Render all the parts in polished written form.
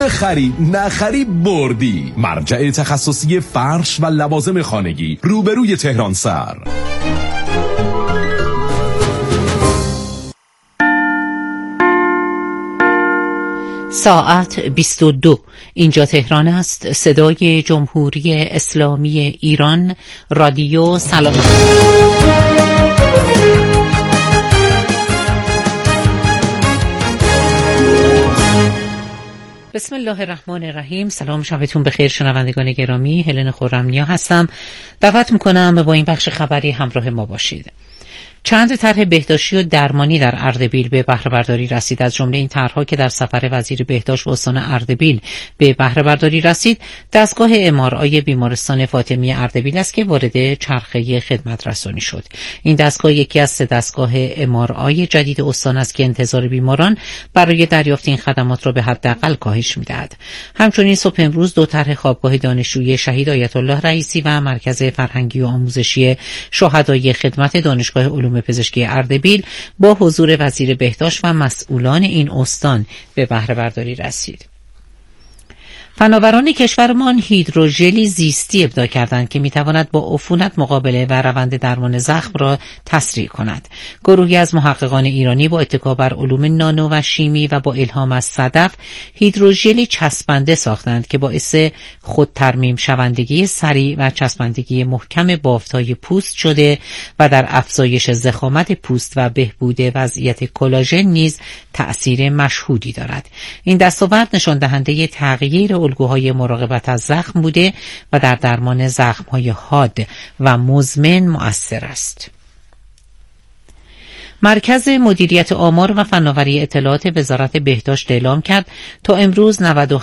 بخری نخری بردی. مرجع تخصصی فرش و لوازم خانگی روبروی تهران سر. ساعت 22. اینجا تهران است. صدای جمهوری اسلامی ایران. رادیو سلام. بسم الله الرحمن الرحیم. سلام، شبتون بخیر شنوندگان گرامی. هلن خرم‌نیا هستم. دعوت میکنم با این بخش خبری همراه ما باشید. چند طرح بهداشتی و درمانی در اردبیل به بهره برداری رسید. از جمله این طرح‌ها که در سفر وزیر بهداشت به استان اردبیل به بهره برداری رسید، دستگاه MRI بیمارستان فاطمی اردبیل است که وارد چرخه خدمت رسانی شد. این دستگاه یکی از 3 دستگاه MRI جدید استان است که انتظار بیماران برای دریافت این خدمات را به حداقل کاهش می‌دهد. همچنین صبح امروز 2 طرح خوابگاه دانشجویی شهید آیت الله رئیسی و مرکز فرهنگی و آموزشی شهدای خدمت دانشگاه علوم پزشکی اردبیل با حضور وزیر بهداشت و مسئولان این استان به بهره برداری رسید. فناوران کشورمان هیدروژلی زیستی ابداع کردند که میتواند با عفونت مقابله و روند درمان زخم را تسریع کند. گروهی از محققان ایرانی با اتکا بر علوم نانو و شیمی و با الهام از صدف هیدروژلی چسبنده ساختند که باعث خود ترمیم شوندگی سریع و چسبندگی محکم بافت‌های پوست شده و در افزایش ضخامت پوست و بهبود وضعیت کلاژن نیز تأثیر مشهودی دارد. این دستاورد نشان دهنده تغییر الگوهای مراقبت از زخم بوده و در درمان زخم‌های حاد و مزمن مؤثر است. مرکز مدیریت آمار و فناوری اطلاعات وزارت بهداشت اعلام کرد تا امروز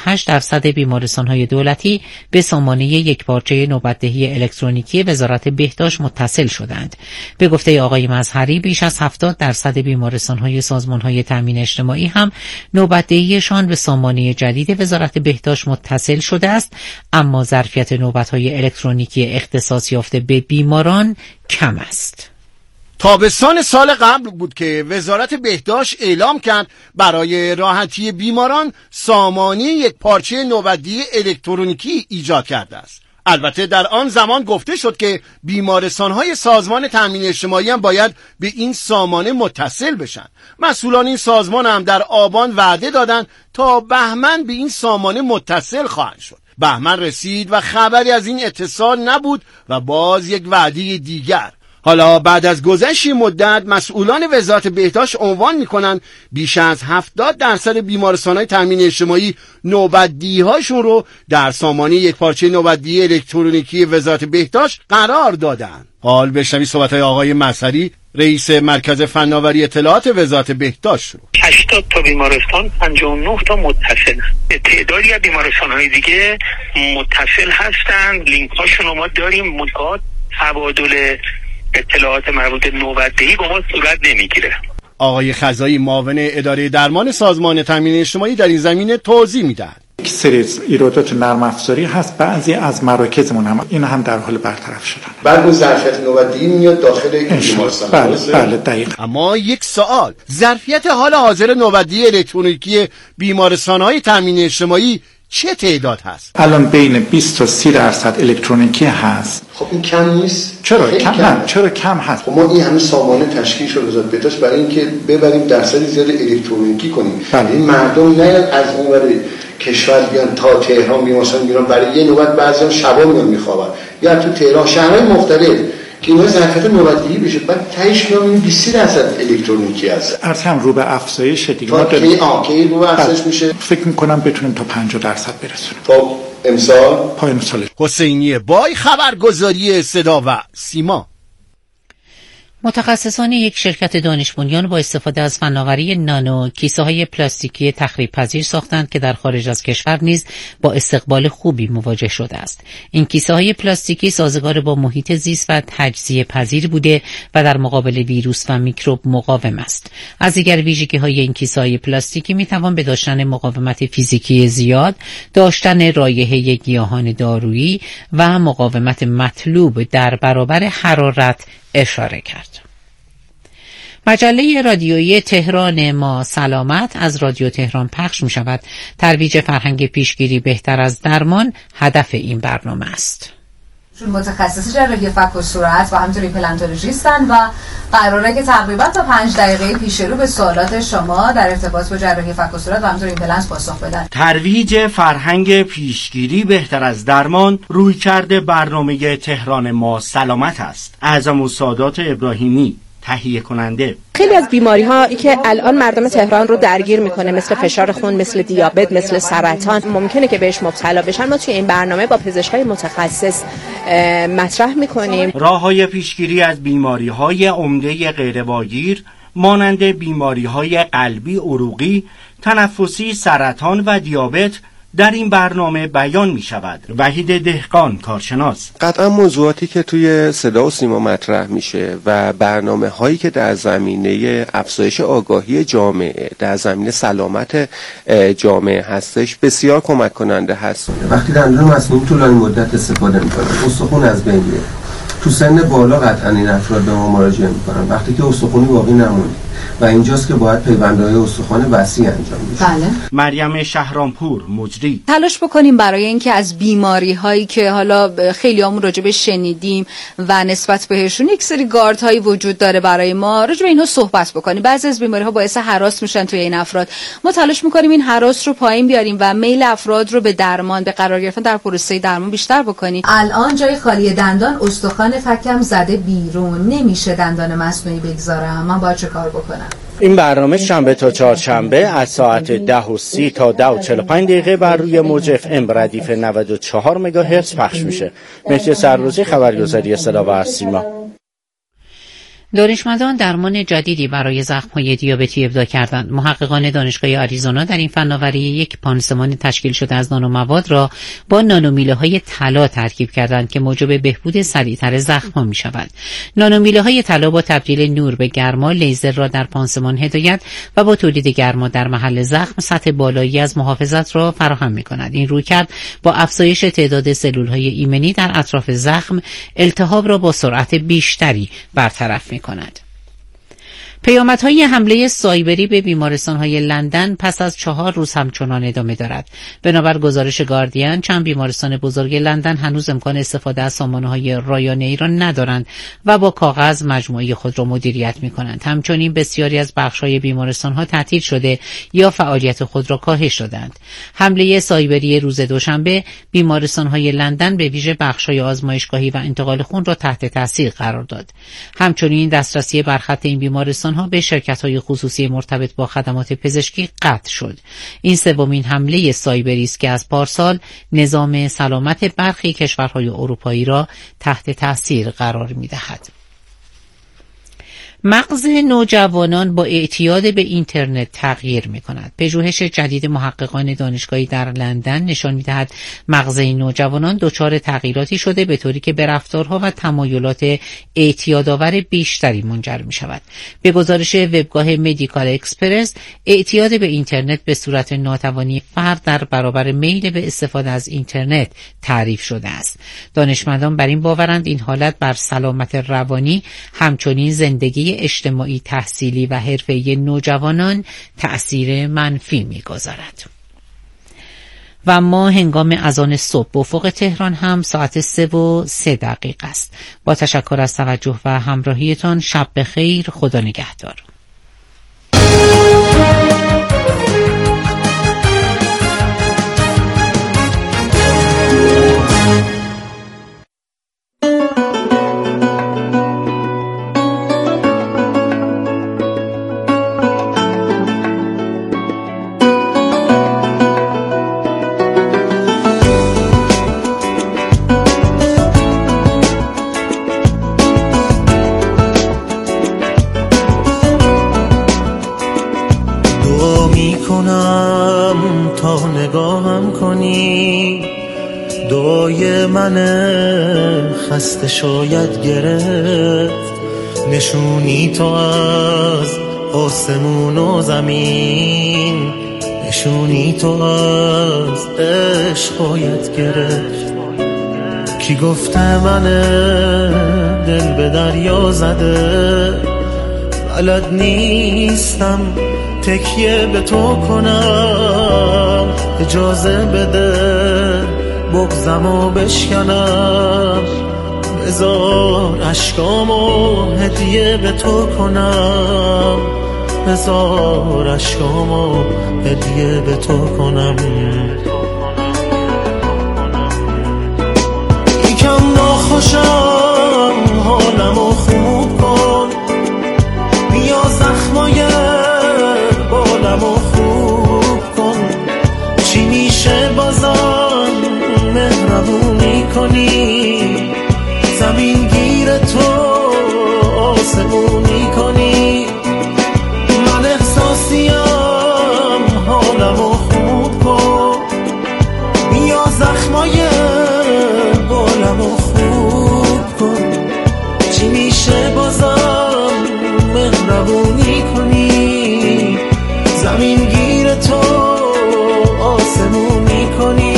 98% بیمارستان‌های دولتی به سامانه یکپارچه نوبت‌دهی الکترونیکی وزارت بهداشت متصل شدند. به گفته آقای مظهری بیش از 70% بیمارستان‌های سازمان‌های تامین اجتماعی هم نوبت‌دهیشان به سامانه جدید وزارت بهداشت متصل شده است، اما ظرفیت نوبت‌های الکترونیکی اختصاص یافته به بیماران کم است. تابستان سال قبل بود که وزارت بهداشت اعلام کرد برای راحتی بیماران سامانه یک پارچه نوبت‌دهی الکترونیکی ایجاد کرده است. البته در آن زمان گفته شد که بیمارستان‌های سازمان تامین اجتماعی هم باید به این سامانه متصل بشن. مسئولان این سازمان هم در آبان وعده دادند تا بهمن به این سامانه متصل خواهند شد. بهمن رسید و خبری از این اتصال نبود و باز یک وعده دیگر. حالا بعد از گذشت مدت مسئولان وزارت بهداشت عنوان میکنن بیش از 70% بیمارستان‌های تامین اجتماعی نوبت‌دهی‌هاشون رو در سامانه یکپارچه نوبت‌دهی الکترونیکی وزارت بهداشت قرار دادن. حال بشنوید صحبت‌های آقای مظهری رئیس مرکز فناوری اطلاعات وزارت بهداشت رو. 80 تا بیمارستان 59 تا متصل. تعدادی از بیمارستان‌های دیگه متصل هستند، لینک‌هاشون رو ما داریم، متعاد تبادل اطلاعات مربوط به نوبت‌دهی با ما صورت نمیگیره. آقای خزایی معاون اداره درمان سازمان تامین اجتماعی در این زمینه توضیح میدهد. یک سری ایرادات نرم افزاری هست، بعضی از مراکزمون هم این هم در حال برطرف شدن. بعد ظرفیت نوبت‌دهی میاد داخل این بیمارستان. بله دقیقاً. اما یک سوال، ظرفیت حال حاضر نوبت‌دهی الکترونیکی بیمارستان‌های تامین اجتماعی چه تعداد هست؟ الان بین 20 تا 30% الکترونیکی هست. خب این کم نیست؟ چرا کم هست؟ خب ما این همه سامانه تشکیل شده وزارت بهداشت برای اینکه ببریم درصد زیاد الکترونیکی کنیم. این مردم نیاد از اون ور کشور بیان تا تهران بیمارستان میرن برای یه نوبت، بعضیا شبا میان میخوابن یا تو تهران شهرهای مختلف که اینا ظرفیت نوبت‌دهی بشه، بعد تهش میام 20% الکترونیکی هست. ارزم رو به افزایش دیگه ما داریم که رو به افزایش میشه. فکر میکنم بتونیم تا 50% برسونیم. خب امسال پایان سال. حسینی بای، خبرگزاری صدا و سیما. متخصصان یک شرکت دانش بنیان با استفاده از فناوری نانو کیسه‌های پلاستیکی تخریب‌پذیر ساختند که در خارج از کشور نیز با استقبال خوبی مواجه شده است. این کیسه‌های پلاستیکی سازگار با محیط زیست و تجزیه پذیر بوده و در مقابل ویروس و میکروب مقاوم است. از دیگر ویژگی‌های این کیسه‌های پلاستیکی می‌توان به داشتن مقاومت فیزیکی زیاد، داشتن رایحه گیاهان دارویی و مقاومت مطلوب در برابر حرارت اشاره کرد. مجله رادیویی تهران ما سلامت از رادیو تهران پخش می شود. ترویج فرهنگ پیشگیری بهتر از درمان هدف این برنامه است. متخصص جراحی فک و صورت و همینطور ایمپلنتولوژیستن و قراره که تقریبا تا 5 دقیقه پیش رو به سوالات شما در ارتباط با جراحی فک و صورت و همینطور ایمپلنت پاسخ بدن. ترویج فرهنگ پیشگیری بهتر از درمان رویکرد برنامه تهران ما سلامت است. اعظم السادات ابراهیمی تهیه کننده. خیلی از بیماری هایی که الان مردم تهران رو درگیر میکنه، مثل فشار خون، مثل دیابت، مثل سرطان، ممکنه که بهش مبتلا بشن. ما توی این برنامه با پزشکای متخصص مطرح میکنیم راههای پیشگیری از بیماری های عمده غیرواگیر مانند بیماری های قلبی، عروقی، تنفسی، سرطان و دیابت در این برنامه بیان می شود. وحید دهقان، کارشناس: قطعا موضوعاتی که توی صدا و سیما مطرح میشه و برنامه هایی که در زمینه افزایش آگاهی جامعه در زمینه سلامت جامعه هستش بسیار کمک کننده هست. وقتی دندون مصنوعی طولانی مدت استفاده میکنه، استخوان از بین میره. تو سن بالا قطعا این افراد به ما مراجعه میکنن وقتی که استخوانی باقی نمونه و اینجاست که باید پیوندهای استخوان وسیع انجام بشه. بله. مریم شهرامپور، مجری: تلاش بکنیم برای اینکه از بیماری هایی که حالا خیلیامون راجع به شنیدیم و نسبت بهشون یک سری گاردهایی وجود داره برای ما، راجع به اینها صحبت بکنیم. بعضی از بیماری ها باعث هراس میشن توی این افراد. ما تلاش میکنیم این هراس رو پایین بیاریم و میل افراد رو به درمان، به قرار گرفتن در پروسه درمان بیشتر بکنیم. الان جای خالی دندان استخوان فکم زده بیرون، نمیشه دندان مصنوعی بگذارم. من باید چه کار بکنم؟ این برنامه شنبه تا چهارشنبه از ساعت 10:30 تا 10:45 بر روی موج FM ردیف 94 مگاهرتز پخش میشه. مهدی سرروزی، خبرگزاری اصطلاح و سیما. دانشمندان درمان جدیدی برای زخم‌های دیابتی ابداع کردند. محققان دانشگاه آریزونا در این فناوری یک پانسمان تشکیل شده از نانومواد را با نانومیله‌های طلا ترکیب کردند که موجب بهبود سریعتر زخم‌ها می‌شود. نانومیله‌های طلا با تبدیل نور به گرما لیزر را در پانسمان هدایت و با تولید گرما در محل زخم سطح بالایی از محافظت را فراهم می‌کند. این رویکرد با افزایش تعداد سلول‌های ایمنی در اطراف زخم التهاب را با سرعت بیشتری برطرف می‌کند. پیامدهای حمله سایبری به بیمارستان‌های لندن پس از 4 روز همچنان ادامه دارد. بنابر گزارش گاردین، چند بیمارستان بزرگ لندن هنوز امکان استفاده از سامانه‌های رایانه‌ای را ندارند و با کاغذ مجموعه خود را مدیریت می‌کنند. همچنین بسیاری از بخش‌های بیمارستان‌ها تعطیل شده یا فعالیت خود را کاهش دادند. حمله سایبری روز دوشنبه بیمارستان‌های لندن به ویژه بخش‌های آزمایشگاهی و انتقال خون را تحت تاثیر قرار داد. همچنین دسترسی برخط این بیمارستان به شرکت‌های خصوصی مرتبط با خدمات پزشکی قطع شد. این سومین حمله سایبری است که از پارسال نظام سلامت برخی کشورهای اروپایی را تحت تاثیر قرار می‌دهد. مغز نوجوانان با اعتیاد به اینترنت تغییر می‌کند. پژوهش جدید محققان دانشگاهی در لندن نشان می‌دهد مغز این نوجوانان دچار تغییراتی شده به طوری که به رفتارها و تمایلات اعتیادآور بیشتری منجر می‌شود. به گزارش وبگاه مدیکال اکسپرس، اعتیاد به اینترنت به صورت ناتوانی فرد در برابر میل به استفاده از اینترنت تعریف شده است. دانشمندان بر این باورند این حالت بر سلامت روانی همچنین زندگی اجتماعی، تحصیلی و حرفه‌ای نوجوانان تأثیر منفی می‌گذارد. و ما هنگام اذان صبح به افق تهران هم ساعت 3:03 است. با تشکر از توجه و همراهیتان، شب بخیر، خدا نگهدار. خسته شاید گرفت نشونی تو از آسمون و زمین، نشونی تو از عشق باید گرفت. کی گفته من دل به دریا زده بلد نیستم تکیه به تو کنم، اجازه بده بغضمو بشکنم، بذار اشکامو هدیه به تو کنم، بذار اشکامو هدیه به تو کنم. یکم ناخوشم حالمو خوب کن، بیا زخمای بالمو خوب کن، چی میشه بازم مهربونی کنی، زمین گیر تو آسمونی کنی، من احساسیم حالمو خوب کن، بیا زخمای بالمو خوب کن، چی میشه بازم مهربونی کنی، زمین گیر تو آسمونی کنی.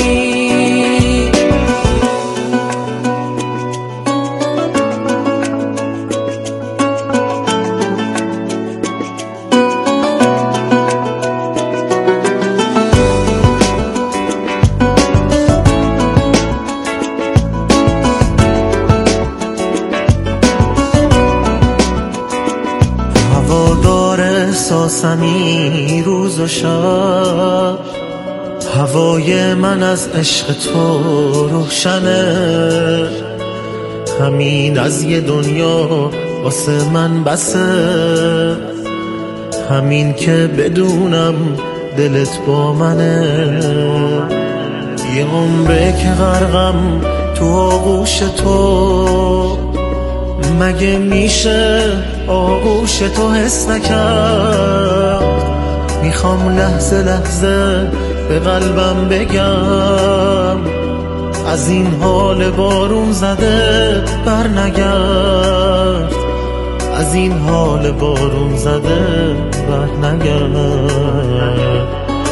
احساسمی روز و شب، هوای من از عشق تو روشنه، همین از یه دنیا واسه من بسه، همین که بدونم دلت با منه، یه عمره که غرقم تو آغوش تو، مگه میشه آغوش تو حس نکرد، میخوام لحظه لحظه به قلبم بگم، از این حال بارون زده بر نگرد، از این حال بارون زده بر نگرد.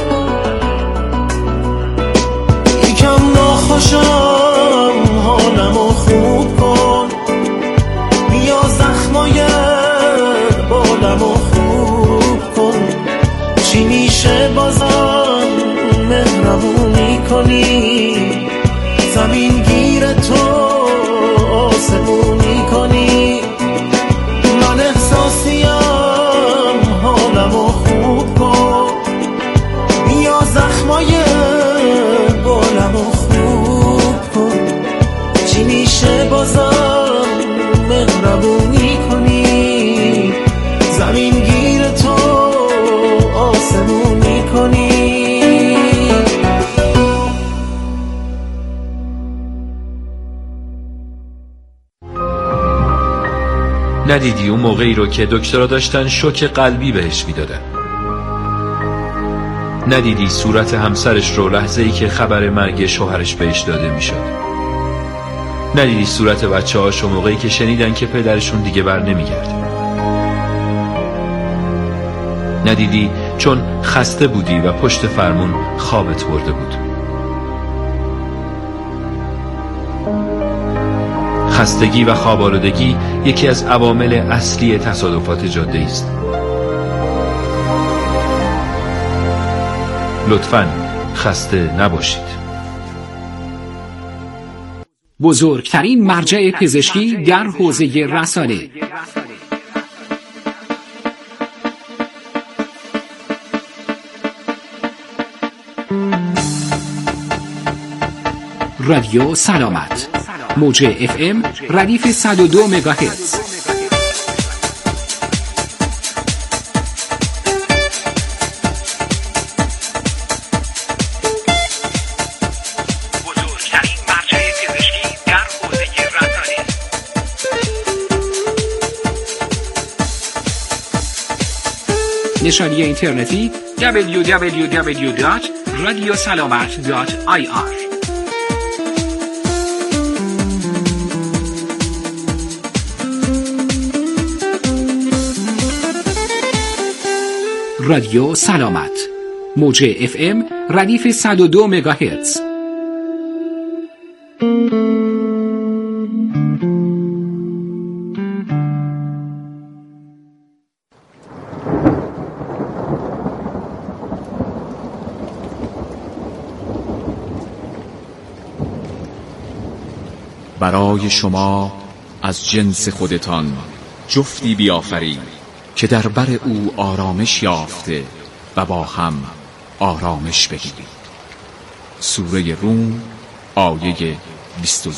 یکم ناخوشم حالمو خوب کن، بیا زخمای بالمو خوب کن، چی میشه بازم مهربونی کنی، زمین گیر تو آسمونی کنی، من احساسیم حالمو خوب کن، بیا زخمای بالمو خوب کن، چی میشه بازم مهربونی کنی، زمین گیر تو آسمونی کنی. ندیدی اون موقعی رو که دکترها داشتن شوک قلبی بهش میدادن؟ ندیدی صورت همسرش رو لحظه‌ای که خبر مرگ شوهرش بهش داده میشد؟ ندیدی صورت بچه‌هاشو موقعی که شنیدن که پدرشون دیگه بر نمیگرده؟ ندیدی چون خسته بودی و پشت فرمون خوابت برده بود؟ خستگی و خواب آلودگی یکی از عوامل اصلی تصادفات جاده‌ای است. لطفاً خسته نباشید. بزرگترین مرجع پزشکی در حوزه رسانه. رادیو سلامت، موج FM ردیف 102 مگاهرتز. نشانی اینترنتی www.radiosalamat.ir. رادیو سلامت، موج FM ردیف 102 مگاهرتز. برای شما از جنس خودتان جفتی بیافرید که در بر او آرامش یافته و با هم آرامش بگیرید. سوره روم آیه 21.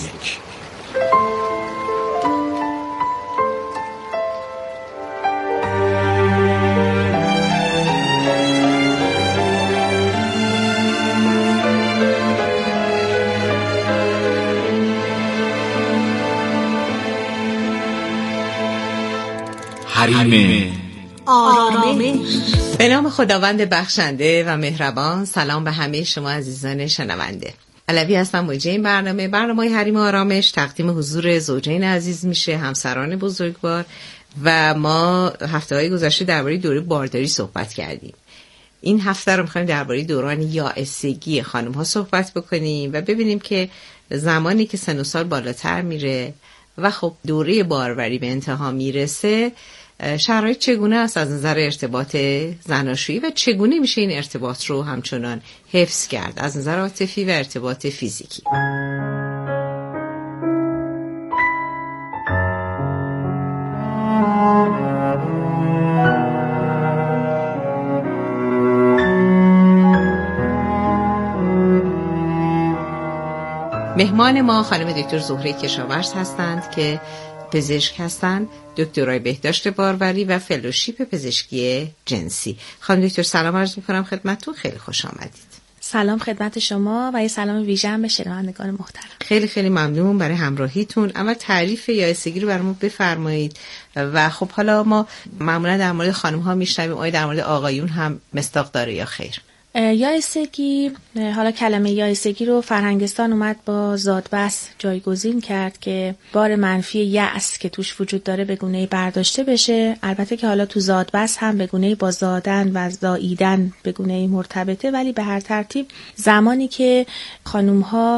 آرامش. به نام خداوند بخشنده و مهربان. سلام به همه شما عزیزان شنونده. علوی هستم. موجه این برنامه حریم آرامش تقدیم حضور زوجین عزیز میشه، همسران بزرگوار. و ما هفته‌های گذشته درباره دوره بارداری صحبت کردیم. این هفته رو می‌خوایم درباره دوران یائسگی خانم‌ها صحبت بکنیم و ببینیم که زمانی که سن و سال بالاتر میره و خب دوره باروری به انتها میرسه، شرایط چگونه است از نظر ارتباط زناشویی و چگونه میشه این ارتباط رو همچنان حفظ کرد از نظر عاطفی و ارتباط فیزیکی. مهمان ما خانم دکتر زهره کشاورز هستند که پزشک هستند، دکترای بهداشت باروری و فلوشیپ پزشکی جنسی. خانم دکتر سلام عرض می‌کنم خدمتتون، خیلی خوش آمدید. سلام خدمت شما و یه سلام ویژه به شنوندگان محترم. خیلی خیلی ممنون برای همراهیتون. اما تعریف یائسگی رو برامون بفرمایید. و خب حالا ما معمولا در مورد خانم‌ها میشنویم، آیا در مورد آقایون هم مصداق داره یا خیر؟ یائسگی، حالا کلمه یائسگی رو فرهنگستان اومد با زادبس جایگزین کرد که بار منفی یأس که توش وجود داره به گونه‌ای برداشته بشه. البته که حالا تو زادبس هم به گونه‌ای با زادن و زاییدن به گونه‌ای مرتبطه، ولی به هر ترتیب زمانی که خانوم‌ها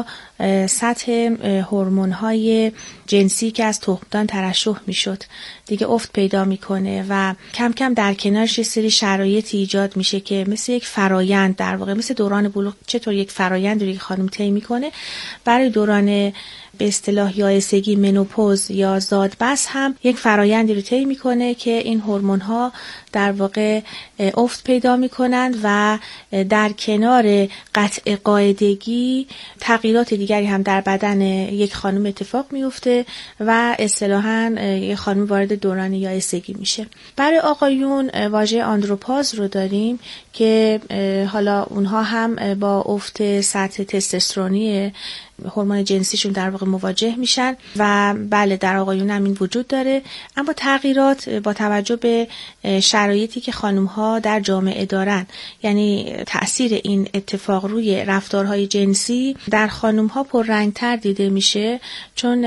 سطح هورمون‌های جنسی که از تخمدان ترشح میشد دیگه افت پیدا میکنه و کم کم در کنارش یه سری شرایطی ایجاد میشه که مثل یک فرایند، در واقع مثل دوران بلوغ چطور یک فرایند رو یک خانم طی میکنه، برای دوران به اصطلاح یائسگی، منوپوز یا زادبس هم یک فرایندی رو طی میکنه که این هورمون‌ها در واقع افت پیدا میکنن و در کنار قطع قاعدگی تغییرات دیگری هم در بدن یک خانم اتفاق میفته و اصطلاحاً یک خانم وارد دوران یائسگی میشه. برای آقایون واژه آندروپاز رو داریم که حالا اونها هم با افت سطح تستوسترونی هورمون جنسیشون در واقع مواجه میشن و بله در آقایون هم این وجود داره. اما تغییرات با توجه به شرایطی که خانم‌ها در جامعه دارن، یعنی تأثیر این اتفاق روی رفتارهای جنسی در خانم‌ها پررنگ‌تر دیده میشه، چون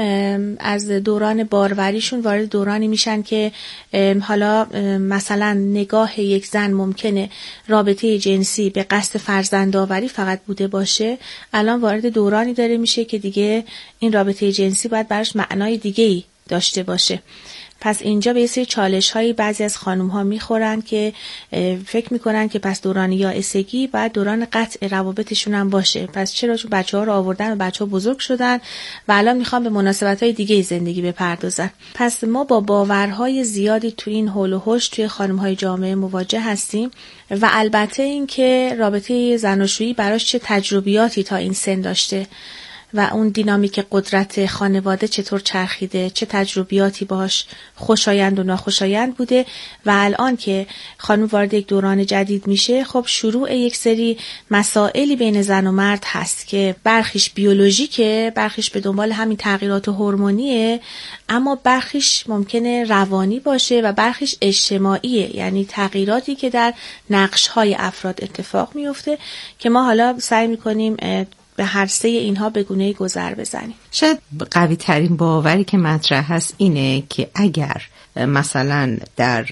از دوران باروریشون وارد دورانی میشن که حالا مثلا نگاه یک زن ممکنه رابطه جنسی به قصد فرزندآوری فقط بوده باشه، الان وارد دورانی داره میشه که دیگه این رابطه جنسی باید براش معنای دیگه‌ای داشته باشه. پس اینجا به یه سری چالش‌هایی بعضی از خانم‌ها میخورن که فکر میکنن که پس دوران یائسگی بعد دوران قطع روابطشون هم باشه. پس چرا؟ چون بچه‌ها رو آوردن و بچه‌ها بزرگ شدن و الان میخوان به مناسبت‌های دیگه زندگی بپردازن. پس ما با باورهای زیادی تو این حول و حوش توی خانم‌های جامعه مواجه هستیم و البته این که رابطه زناشویی براش چه تجربیاتی تا این سن داشته و اون دینامیک قدرت خانواده چطور چرخیده، چه تجربیاتی باش خوشایند و ناخوشایند بوده و الان که خانم وارد یک دوران جدید میشه، خب شروع یک سری مسائلی بین زن و مرد هست که برخیش بیولوژیکه، برخیش به دنبال همین تغییرات هورمونیه، اما برخیش ممکنه روانی باشه و برخیش اجتماعیه، یعنی تغییراتی که در نقش‌های افراد اتفاق میفته که ما حالا سعی می‌کنیم به هر سه اینها به گونه‌ای گذر بزنیم. شاید قوی ترین باوری که مطرح هست اینه که اگر مثلا در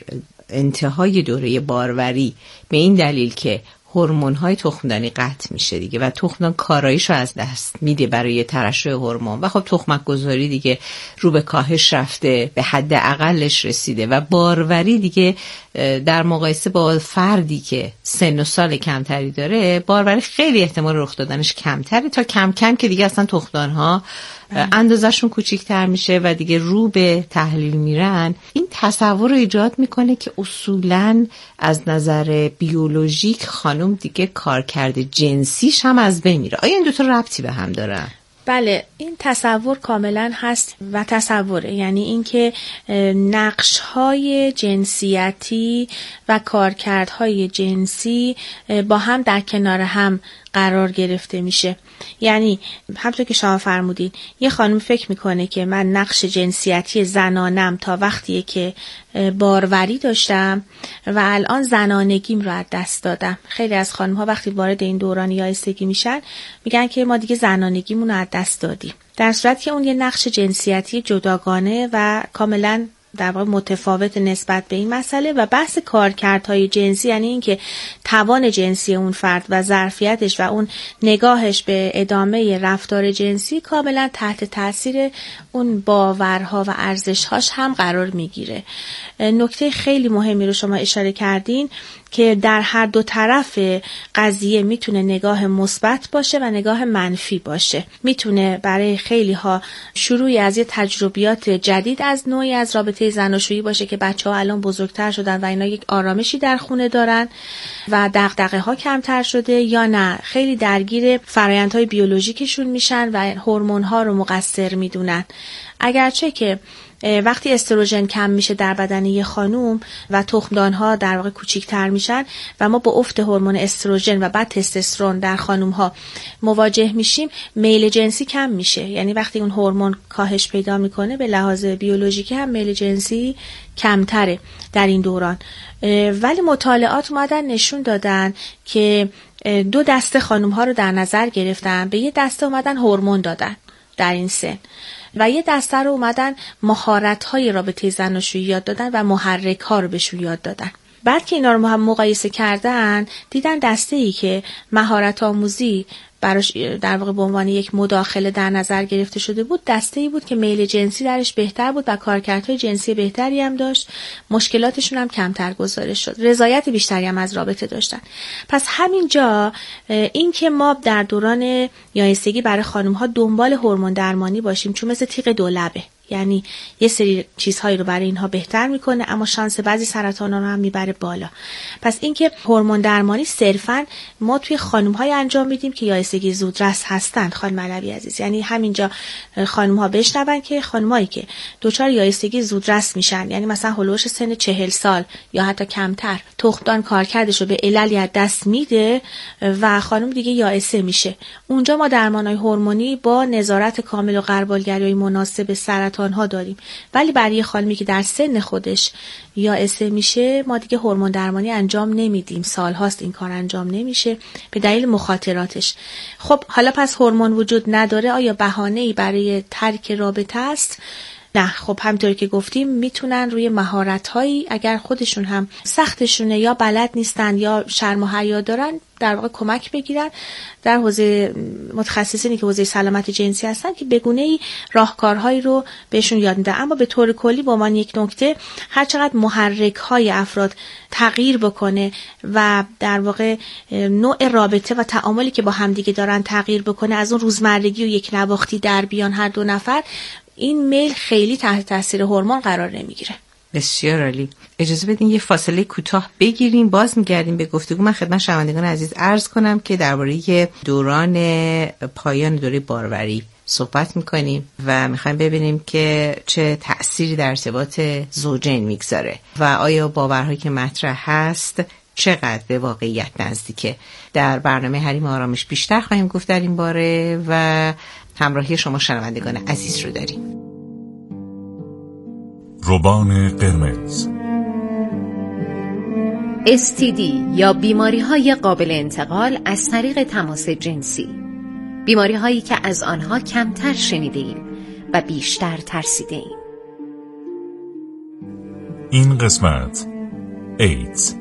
انتهای دوره باروری به این دلیل که هورمون‌های تخمدانی قطع میشه دیگه و تخمدان کاراییشو از دست میده برای ترشح هورمون و خب تخمک گذاری دیگه رو به کاهش رفته، به حد اقلش رسیده و باروری دیگه در مقایسه با فردی که سن و سال کمتری داره باروری خیلی احتمال رخ دادنش کمتره تا کم کم که دیگه اصلا تخمدان‌ها اندازه‌شون کوچیک‌تر میشه و دیگه رو به تحلیل میرن. این تصور رو ایجاد میکنه که اصولاً از نظر بیولوژیک خانم دیگه کارکرد جنسیش هم از بین میره. آیا این دو تا ربطی به هم دارن؟ بله، این تصور کاملا هست و تصوره، یعنی اینکه نقش‌های جنسیتی و کارکردهای جنسی با هم در کنار هم قرار گرفته میشه. یعنی همونطور که شما فرمودین یه خانم فکر میکنه که من نقش جنسیتی زنانم تا وقتیه که باروری داشتم و الان زنانگیم رو از دست دادم. خیلی از خانم ها وقتی وارد این دوران یائسگی میشن میگن که ما دیگه زنانگیمون رو از دست دادیم، در صورتی که اون یه نقش جنسیتی جداگانه و کاملا در واقع متفاوت نسبت به این مسئله. و بحث کارکردهای جنسی یعنی این که توان جنسی اون فرد و ظرفیتش و اون نگاهش به ادامه رفتار جنسی کاملا تحت تاثیر اون باورها و ارزشهاش هم قرار میگیره. نکته خیلی مهمی رو شما اشاره کردین که در هر دو طرف قضیه میتونه نگاه مثبت باشه و نگاه منفی باشه. میتونه برای خیلی ها شروعی از یه تجربیات جدید از نوعی از رابطه زناشویی باشه که بچه‌ها الان بزرگتر شدن و اینا یک آرامشی در خونه دارن و دغدغه ها کمتر شده، یا نه خیلی درگیر فرآیندهای بیولوژیکشون میشن و هورمون ها رو مقصر میدونن. اگرچه که وقتی استروژن کم میشه در بدن یه خانوم و تخمدان‌ها در واقع کوچیک‌تر میشن و ما با افت هورمون استروژن و بعد تستوسترون در خانوم‌ها مواجه میشیم، میل جنسی کم میشه. یعنی وقتی اون هورمون کاهش پیدا میکنه به لحاظ بیولوژیکی هم میل جنسی کمتره در این دوران. ولی مطالعات اومدن نشون دادن که دو دسته خانوم‌ها رو در نظر گرفتن. به یه دسته اومدن هورمون دادن در این سن و یه دسته رو اومدن مهارت‌های رابطه زناشویی یاد دادن و محرک‌ها رو بهشون یاد دادن. بعد که اینا رو هم مقایسه کردن دیدن دسته‌ای که مهارت آموزی براش در واقع به عنوان یک مداخله در نظر گرفته شده بود، دسته‌ای بود که میل جنسی درش بهتر بود و کارکردهای جنسی بهتری هم داشت، مشکلاتشون هم کمتر گزارش شد، رضایت بیشتری هم از رابطه داشتن. پس همینجا این که ما در دوران یائسگی برای خانم‌ها دنبال هورمون درمانی باشیم چون مثل تیغ دولبه، یعنی یه سری چیزهایی رو برای اینها بهتر میکنه اما شانس بعضی سرطانا رو هم میبره بالا. پس اینکه هورمون درمانی صرفاً ما توی خانم‌های انجام میدیم که یائسگی زودرس هستن. خانم علوی عزیز، یعنی همینجا خانم‌ها بشنون که خانمایی که دچار یائسگی زودرس میشن، یعنی مثلا هولوش سن 40 سال یا حتی کمتر، تخمدان کارکردش رو به عللی از دست میده و خانم دیگه یائسه میشه، اونجا ما درمان‌های هورمونی با نظارت کامل و غربالگری مناسب سرطان ها داریم. ولی برای خانمی که در سن خودش یائسه میشه ما دیگه هورمون درمانی انجام نمیدیم، سالهاست این کار انجام نمیشه به دلیل مخاطراتش. خب حالا پس هورمون وجود نداره، آیا بهانه‌ای برای ترک رابطه است؟ نه. خب همونطور که گفتیم میتونن روی مهارت‌هایی اگر خودشون هم سختشونه یا بلد نیستن یا شرم و حیا دارن در واقع کمک بگیرن در حوزه متخصصینی که حوزه سلامت جنسی هستن که به گونه‌ای راهکارهایی رو بهشون یاد میدن. اما به طور کلی با من یک نکته، هر چقدر محرک‌های افراد تغییر بکنه و در واقع نوع رابطه و تعاملی که با همدیگه دارن تغییر بکنه، از اون روزمرگی و یک نواختی در بیان هر دو نفر، این میل خیلی تحت تاثیر هورمون قرار نمیگیره. بسیار عالی. اجازه بدین یه فاصله کوتاه بگیریم، باز میگردیم به گفتگو. من خدمت شنوندگان عزیز عرض کنم که درباره دوران پایان دوره باروری صحبت میکنیم و میخوایم ببینیم که چه تأثیری در ارتباط زوجین میگذاره و آیا باورهایی که مطرح هست چقدر به واقعیت نزدیکه. در برنامه حریم آرامش بیشتر خواهیم گفت در این باره و همراهی شما شنوندگان عزیز رو داریم. روبان قرمز، STD یا بیماری‌های قابل انتقال از طریق تماس جنسی، بیماری‌هایی که از آنها کمتر شنیده‌ایم و بیشتر ترسیده‌ایم. این قسمت ایدز.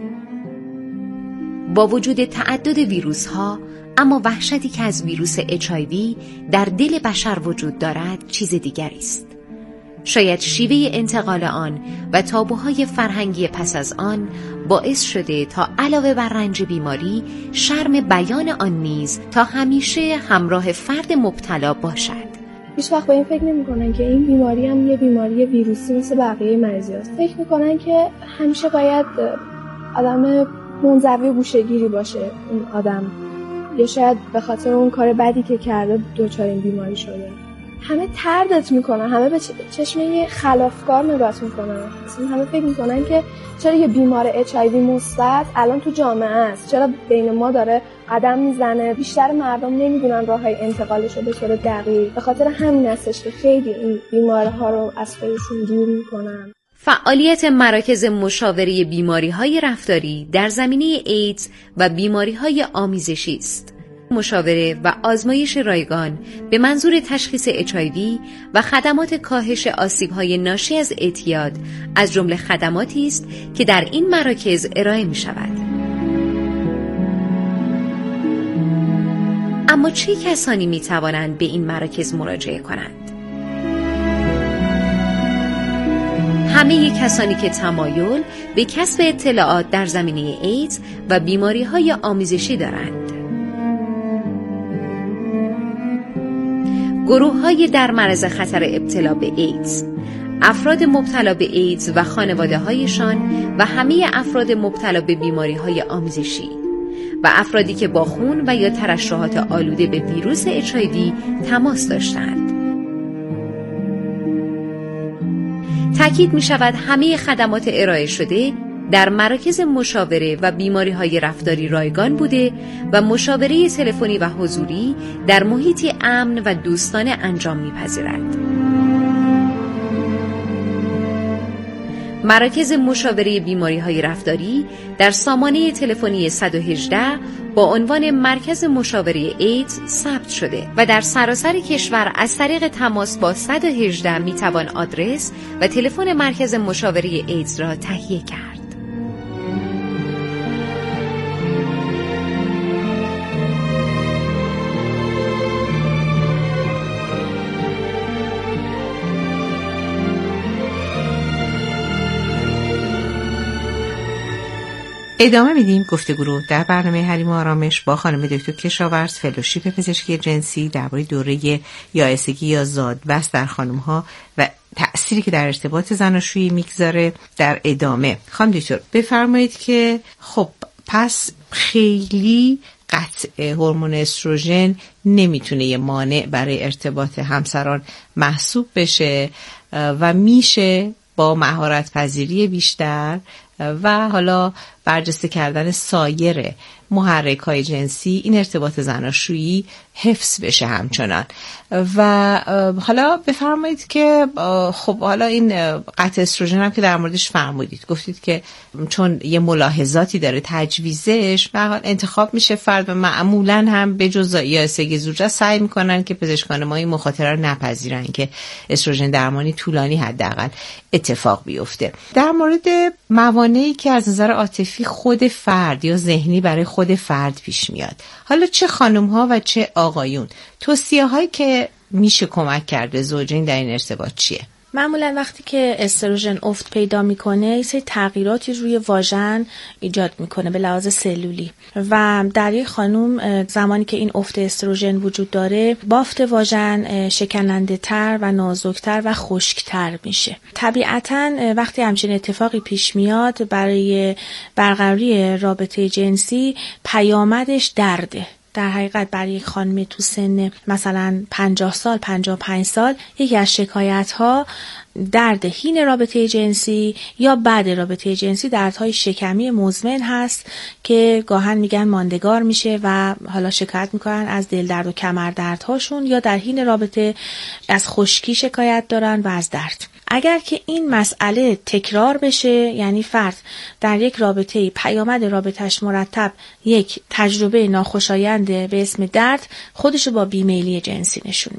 با وجود تعدد ویروس‌ها، اما وحشتی که از ویروس HIV در دل بشر وجود دارد چیز دیگری است. شاید شیوه انتقال آن و تابوهای فرهنگی پس از آن باعث شده تا علاوه بر رنج بیماری، شرم بیان آن نیز تا همیشه همراه فرد مبتلا باشد. هیچ وقت به این فکر نمی‌کنن که این بیماری هم یه بیماری ویروسی مثل بقیه مریضیاست. فکر می‌کنن که همیشه باید آدم منزوی و گوشه‌گیری باشه اون آدم، یا شاید به خاطر اون کار بدی که کرده دچار این بیماری شده. همه طردت میکنن، همه به چشم یه خلافکار نگاه میکنن. مثلا همه فکر میکنن که چرا یه بیمار HIV مثبت الان تو جامعه است، چرا بین ما داره قدم میزنه. بیشتر مردم نمیدونن راههای انتقالش رو به طور دقیق. به خاطر همین هستش که خیلی این بیمارها رو از خودشون دور میکنن. فعالیت مراکز مشاوره بیماری‌های رفتاری در زمینه ایدز و بیماری‌های آمیزشی است. مشاوره و آزمایش رایگان به منظور تشخیص HIV و خدمات کاهش آسیب‌های ناشی از اعتیاد از جمله خدماتی است که در این مراکز ارائه می‌شود. اما چه کسانی می‌توانند به این مراکز مراجعه کنند؟ همه کسانی که تمایل به کسب اطلاعات در زمینه ایدز و بیماری‌های آمیزشی دارند. گروه‌های در معرض خطر ابتلا به ایدز، افراد مبتلا به ایدز و خانواده‌هایشان و همه افراد مبتلا به بیماری‌های آمیزشی و افرادی که با خون و یا ترشحات آلوده به ویروس HIV تماس داشتند. تأکید می شود همه خدمات ارائه شده در مراکز مشاوره و بیماری‌های رفتاری رایگان بوده و مشاوره تلفنی و حضوری در محیطی امن و دوستانه انجام می‌پذیرد. مراکز مشاوره بیماری‌های رفتاری در سامانه تلفنی 118 با عنوان مرکز مشاوره ایدز ثبت شده و در سراسر کشور از طریق تماس با 118 میتوان آدرس و تلفن مرکز مشاوره ایدز را تهیه کرد. ادامه میدیم گفتگو رو در برنامه حریم و آرامش با خانم دکتر کشاورز، فلوشیپ پزشکی جنسی، درباره دوره یائسگی یا زادبست در خانم‌ها و تأثیری که در ارتباط زناشویی میگذاره در ادامه. خانم دکتر بفرمایید که خب پس خیلی قطع هورمون استروژن نمیتونه یه مانع برای ارتباط همسران محسوب بشه و میشه با مهارت پذیری بیشتر و حالا برجسته کردن سایر محرک‌های جنسی این ارتباط زناشویی حفظ بشه همچنان. و حالا بفرمایید که خب حالا این قطع استروژن هم که در موردش فرمودید، گفتید که چون یه ملاحظاتی داره تجویزش و حال انتخاب میشه فرد و معمولا هم به جز یائسگی زوجه سعی میکنن که پزشکان ما این مخاطره رو نپذیرن که استروژن درمانی طولانی حداقل اتفاق بیفته. در مورد موانعی که از نظر عاطفی خود فرد یا ذهنی برای خود فرد پیش میاد، حالا چه خانم‌ها و چه آقایون، توصیه‌هایی که میشه کمک کرده زوجین در این ارتباط چیه؟ معمولا وقتی که استروژن افت پیدا میکنه یه سری تغییراتی روی واژن ایجاد میکنه به لحاظ سلولی و در یک خانم زمانی که این افت استروژن وجود داره بافت واژن شکننده تر و نازکتر و خشکتر میشه. طبیعتا وقتی همچین اتفاقی پیش میاد برای برقراری رابطه جنسی پیامدش درده. در حقیقت برای یک خانم تو سن مثلا 50 سال 55 سال یکی از شکایت‌ها درد حین رابطه جنسی یا بعد رابطه جنسی دردهای شکمی مزمن هست که گاهن میگن ماندگار میشه و حالا شکایت میکنن از دل درد و کمر دردهاشون، یا در حین رابطه از خشکی شکایت دارن و از درد. اگر که این مسئله تکرار بشه، یعنی فرد در یک رابطه پیامد رابطهش مرتب یک تجربه ناخوشایند به اسم درد، خودشو با بیمیلی جنسی نشون میده.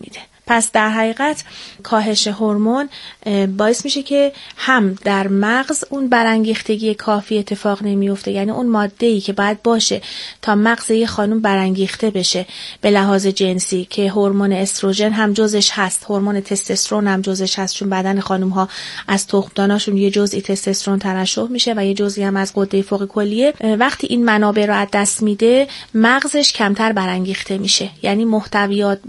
پس در حقیقت کاهش هورمون باعث میشه که هم در مغز اون برانگیختگی کافی اتفاق نمیفته، یعنی اون ماده‌ای که باید باشه تا مغز یه خانم برانگیخته بشه به لحاظ جنسی که هورمون استروژن هم جزش هست، هورمون تستوسترون هم جزش هست، چون بدن خانم‌ها از تخمداناشون یه جزئی تستوسترون ترشح میشه و یه جزئی هم از غده فوق کلیه. وقتی این منابع رو از دست میده مغزش کمتر برانگیخته میشه، یعنی محتویات